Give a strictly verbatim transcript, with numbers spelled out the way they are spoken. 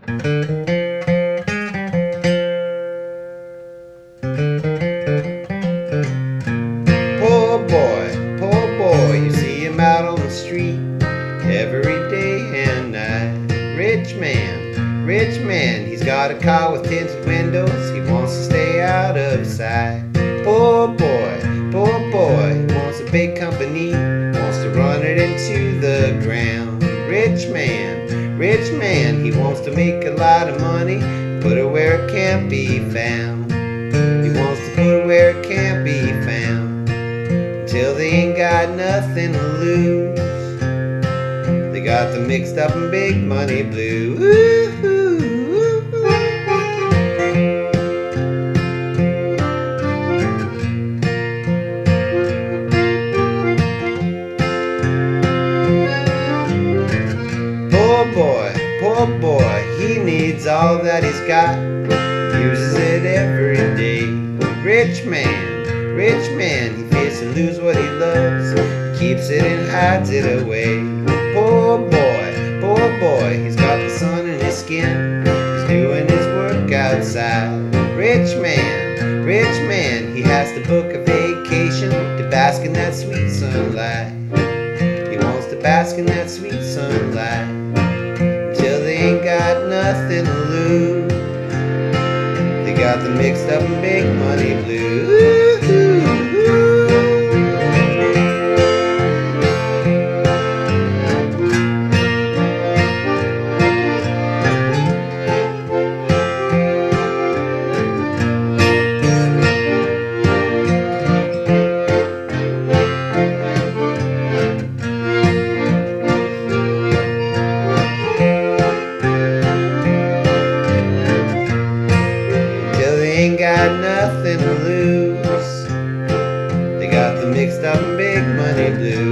Poor boy, poor boy, you see him out on the street every day and night. Rich man, rich man, he's got a car with tinted windows, he wants to stay out of sight. Poor boy, poor boy, he wants a big company, wants to run it into the ground. Rich man, rich man, he wants to make a lot of money, put it where it can't be found. He wants to put it where it can't be found, until they ain't got nothing to lose. They got the mixed up and big money blues. Ooh-hoo. Poor boy, poor boy, he needs all that he's got, uses it every day. Rich man, rich man, he fears to lose what he loves, keeps it and hides it away. Poor boy, poor boy, he's got the sun in his skin, he's doing his work outside. Rich man, rich man, he has to book a vacation to bask in that sweet sunlight. He wants to bask in that sweet sunlight, until they ain't got nothing to lose. They got the mixed up and big money blues. Ain't got nothing to lose. They got the mixed up and big money blues.